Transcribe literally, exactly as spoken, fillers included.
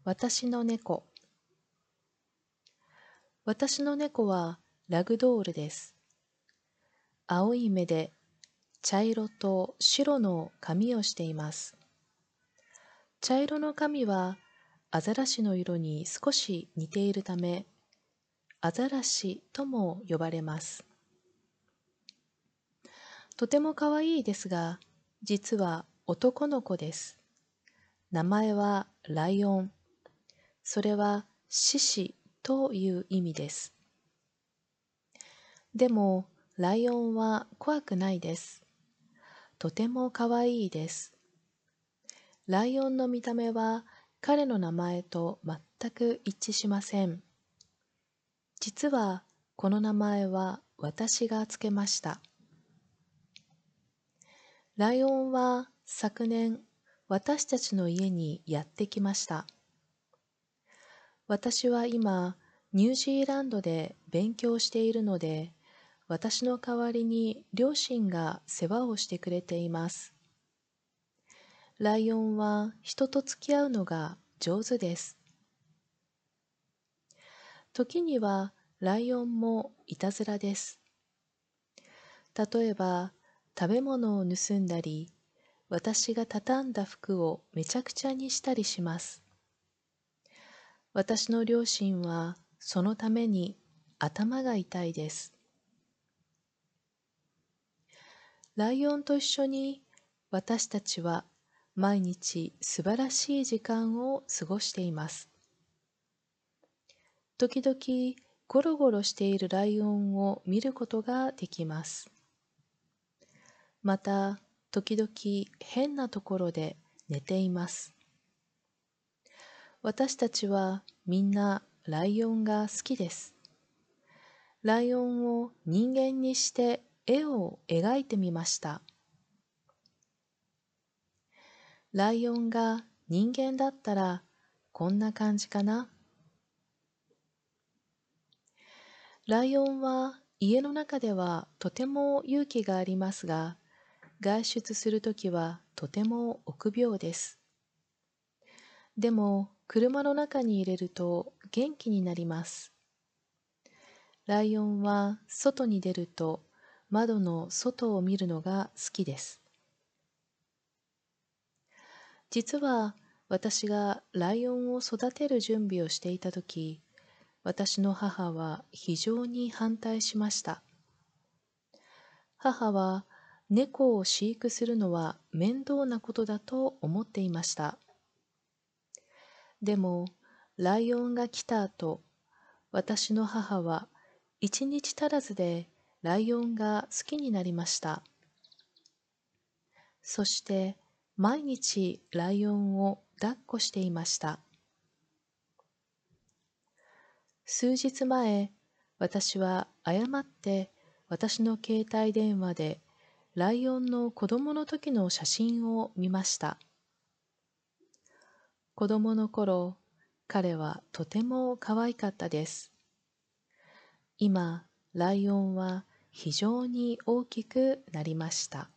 私の猫。私の猫はラグドールです。青い目で茶色と白の髪をしています。茶色の髪はアザラシの色に少し似ているため、アザラシとも呼ばれます。とても可愛いですが、実は男の子です。名前はライオン。それは獅子という意味です。でも、ライオンは怖くないです。とても可愛いです。ライオンの見た目は彼の名前と全く一致しません。実はこの名前は私がつけました。ライオンは昨年私たちの家にやってきました。私は今ニュージーランドで勉強しているので、私の代わりに両親が世話をしてくれています。ライオンは人と付き合うのが上手です。時にはライオンもいたずらです。例えば食べ物を盗んだり、私が畳んだ服をめちゃくちゃにしたりします。私の両親はそのために頭が痛いです。ライオンと一緒に私たちは毎日素晴らしい時間を過ごしています。時々ゴロゴロしているライオンを見ることができます。また、時々変なところで寝ています。私たちはみんなライオンが好きです。ライオンを人間にして絵を描いてみました。ライオンが人間だったらこんな感じかな。ライオンは家の中ではとても勇気がありますが、外出するときはとても臆病です。でも車の中に入れると元気になります。ライオンは外に出ると窓の外を見るのが好きです。実は私がライオンを育てる準備をしていたとき、私の母は非常に反対しました。母は猫を飼育するのは面倒なことだと思っていました。でも、ライオンが来た後、私の母は一日足らずでライオンが好きになりました。そして毎日ライオンを抱っこしていました。数日前、私は誤って私の携帯電話でライオンの子供の時の写真を見ました。子供の頃、彼はとても可愛かったです。今、ライオンは非常に大きくなりました。